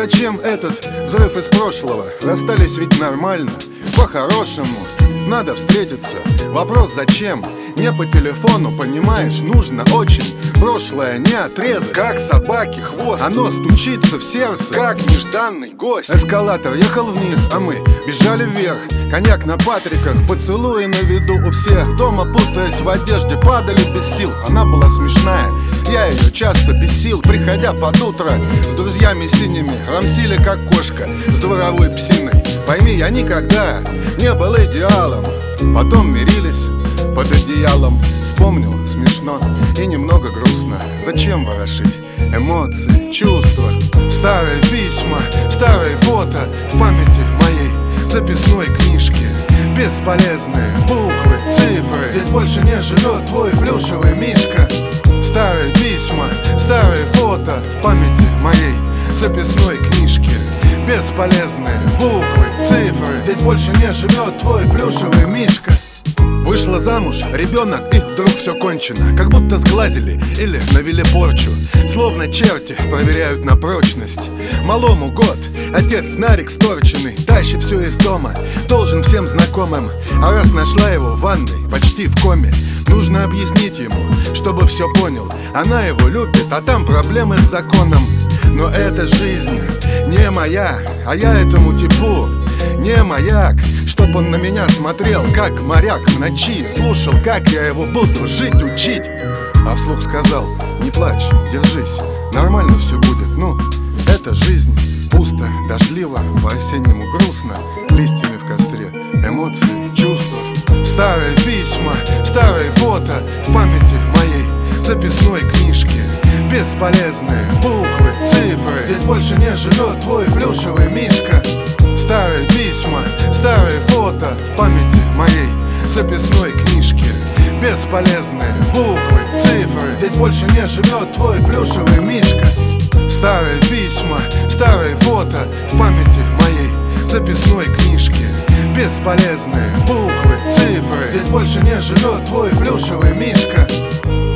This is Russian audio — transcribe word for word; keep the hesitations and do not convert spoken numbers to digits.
Зачем этот взрыв из прошлого? Расстались ведь нормально, по-хорошему. Надо встретиться. Вопрос зачем? Не по телефону, понимаешь, нужно очень. Прошлое не отрезать, как собаки хвост. Оно стучится в сердце, как нежданный гость. Эскалатор ехал вниз, а мы бежали вверх. Коньяк на патриках, поцелуи на виду у всех. Дома, путаясь в одежде, падали без сил. Она была смешная, я ее часто бесил. Приходя под утро с друзьями синими, рамсили как кошка с дворовой псиной. Пойми, я никогда не был идеалом. Потом мирились под одеялом. Вспомнил, смешно и немного грустно. Зачем ворошить эмоции, чувства? Старые письма, старые фото в памяти моей записной книжке. Бесполезные буквы, цифры. Здесь больше не живет твой плюшевый мишка. Старые письма, старые фото в памяти моей записной книжке. Бесполезные буквы, цифры. Здесь больше не живет твой плюшевый мишка. Вышла замуж, ребенок, и вдруг все кончено. Как будто сглазили или навели порчу. Словно черти проверяют на прочность. Малому год, отец нарик сторченный, тащит все из дома, должен всем знакомым. А раз нашла его в ванной, почти в коме, нужно объяснить ему, чтобы все понял. Она его любит, а там проблемы с законом. Но эта жизнь не моя, а я этому типу не маяк. Чтоб он на меня смотрел, как моряк в ночи, слушал, как я его буду жить, учить. А вслух сказал: не плачь, держись, нормально все будет. Ну, это жизнь, пусто, дождливо, по-осеннему грустно, листьями в костре, эмоции, чувства. Старые письма, старые фото в памяти моей записной книжке. Бесполезные буквы, цифры. Здесь больше не живет твой плюшевый мишка. Старые письма, старые фото в памяти моей записной книжке. Бесполезные буквы, цифры. Здесь больше не живет твой плюшевый мишка. Старые письма, старые фото в памяти моей записной книжке. Бесполезные буквы, цифры. Здесь больше не живет твой плюшевый мишка.